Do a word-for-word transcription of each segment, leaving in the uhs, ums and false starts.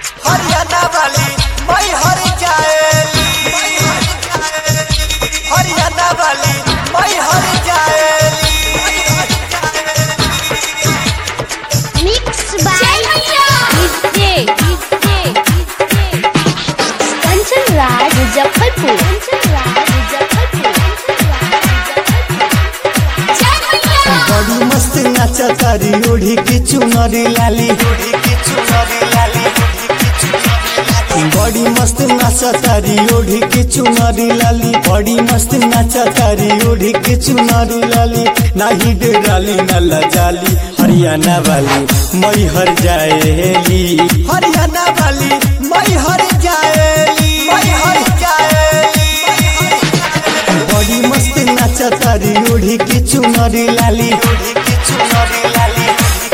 हरियाणा वाली मैं हर जाएली, हरियाणा वाली मैं हर जाएली। Mix by DJ Kanchan Raj Muzaffarpur, Kanchan Raj Muzaffarpur. बड़ी मस्त नाचा तारी ओढ़ी की चुनरी लाली, ओढ़ी की चुनरी लाली, बड़ी मस्त नाचा तारी ओढ़ी की चुनरी लाली, बड़ी मस्त नाचा तारी ओढ़ी की चुनरी लाली। नाही डेराली न लजाली, हरियाणा वाली मैं हर जाएली, हरियाणा वाली मैं हर जाएली, मैं हर जाएली। बड़ी मस्त नाचा तारी ओढ़ी की चुनरी लाली, ओढ़ी की चुनरी लाली,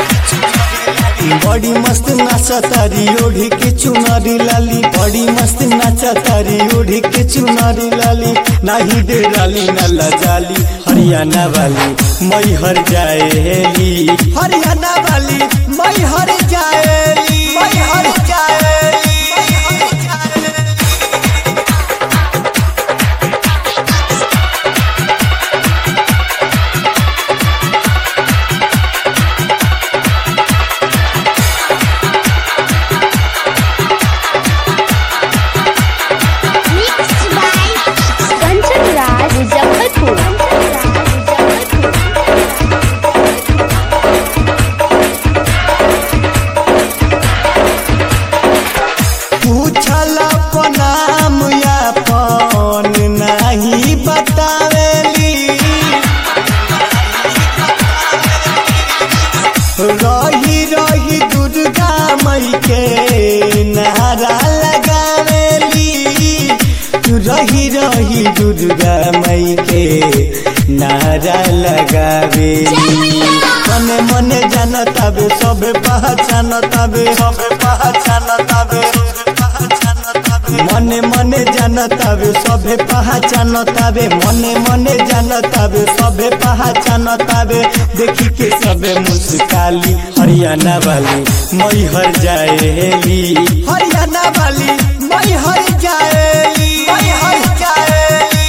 बड़ी मस्त नाचा तारी ओढ़ी की चुनरी लाली, बड़ी मस्त नाचा तारी ओढ़ी की चुनरी लाली। नाही डेराली न लजाली, हरियाणा वाली मैं हर जाएली, हरियाणा वाली मैं हर जाएली, मैं हर जाएली। मिक्स बाय कंचन राज मुजफ्फरपुर, पूछला को नाम यापन नहीं बतावेली, रही रही दुर्गा मई के नारा लगावेली, रही रही दुर्गा मई के नारा लगावेली। मने मने जानताबे सबे पहचानताबे, सबे पहचानताबे, मने मने जानताबे सबे पहचानताबे, मने मने जानताबे सबे पहचानताबे। देखी के सबे मुस्काली, हरियाणा वाली मैं हर जाएली, हरियाणा वाली मैं हर जाएली, मैं हर जाएली।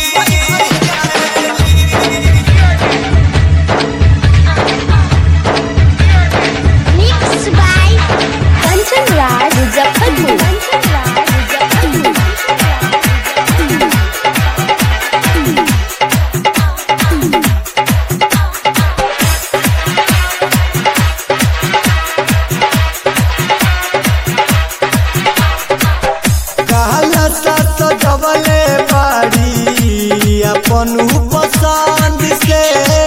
Mix by Kanchan Raj Muzaffarpur, Kanchan Raj Muzaffarpur. कहला सास जबले बाड़ी अपन पसंद से,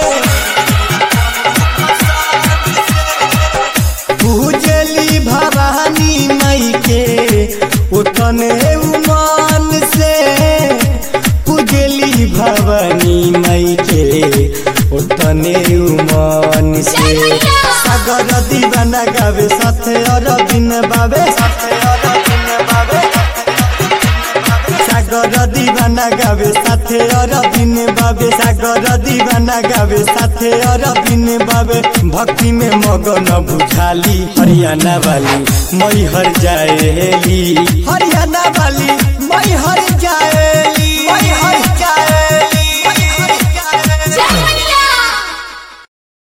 पूजली भवानी मई के उतने उमान से, पूजली भवानी मई के उतने उमान से। सागर दीवाना गावे साथे और दिन बाबे, साथे और दिन बाबे, सागर दीवाना गावे साथे और दिन बाबे, सागर दीवाना गावे साथे और दिन बाबे। भक्ति में मगन बुझाली, हरियाणा वाली मैं हर जाएली, हरियाणा वाली मैं हर जाए।